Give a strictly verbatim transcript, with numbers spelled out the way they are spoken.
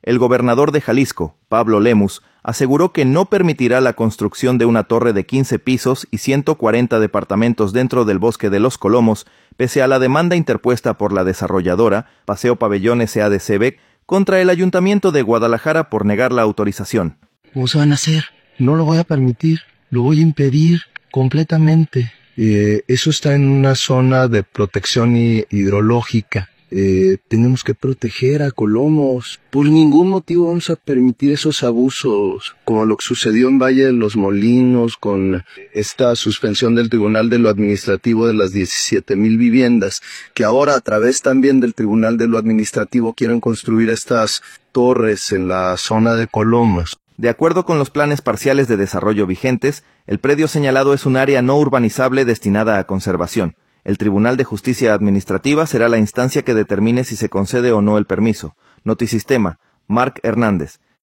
El gobernador de Jalisco, Pablo Lemus, aseguró que no permitirá la construcción de una torre de quince pisos y ciento cuarenta departamentos dentro del Bosque de los Colomos, pese a la demanda interpuesta por la desarrolladora, Paseo Pabellón S A de Cebec, contra el Ayuntamiento de Guadalajara por negar la autorización. ¿Cómo se van a hacer? No lo voy a permitir, lo voy a impedir completamente. Eh, eso está en una zona de protección hidrológica. Eh, tenemos que proteger a Colomos. Por ningún motivo vamos a permitir esos abusos, como lo que sucedió en Valle de los Molinos con esta suspensión del Tribunal de lo Administrativo de las diecisiete mil viviendas, que ahora a través también del Tribunal de lo Administrativo quieren construir estas torres en la zona de Colomos. De acuerdo con los planes parciales de desarrollo vigentes, el predio señalado es un área no urbanizable destinada a conservación. El Tribunal de Justicia Administrativa será la instancia que determine si se concede o no el permiso. Notisistema, Marc Hernández.